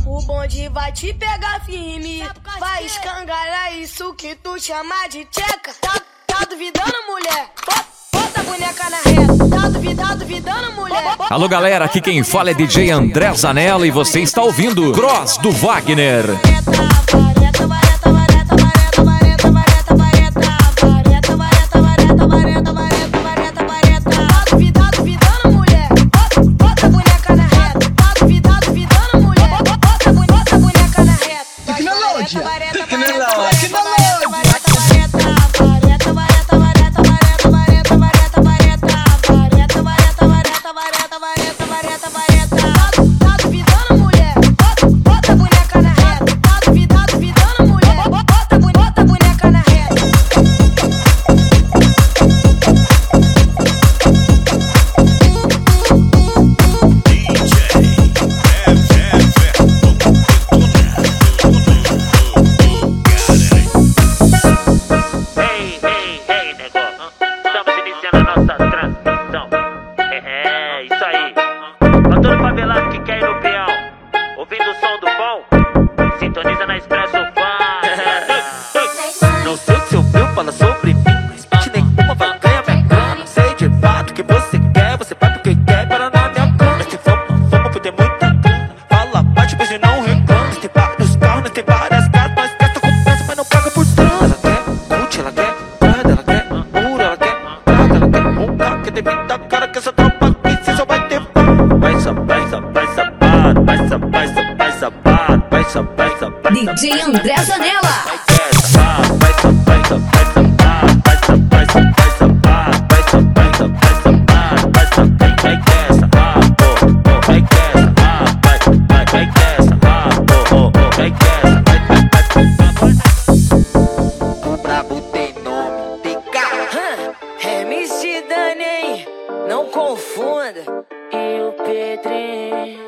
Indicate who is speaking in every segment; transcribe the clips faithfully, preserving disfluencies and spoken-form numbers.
Speaker 1: O bonde vai te pegar firme, vai escangalhar isso que tu chama de tcheca. Tá, tá duvidando, mulher? Bota a boneca na reta. Tá duvidando, tá duvidando, mulher?
Speaker 2: Alô, galera, aqui quem fala é D J André Zanella e você está ouvindo Cross do Wagner.
Speaker 3: D J André Zanella.
Speaker 1: M C Dani, não confunda. E o Pedrinho.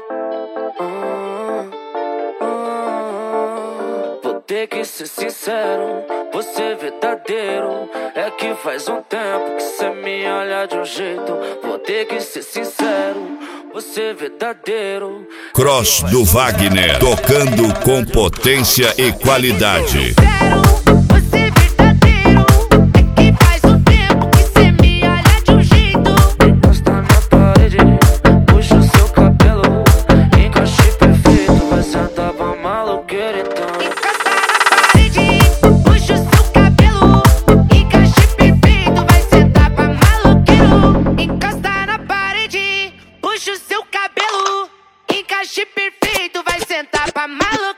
Speaker 1: Vou ter que ser sincero, vou ser verdadeiro. É que faz um tempo que cê me olha de um jeito. Vou ter que ser sincero, vou ser verdadeiro.
Speaker 4: Cross do Wagner, tocando com potência e qualidade.
Speaker 1: Puxa o seu cabelo, encaixe perfeito, vai sentar pra maluco.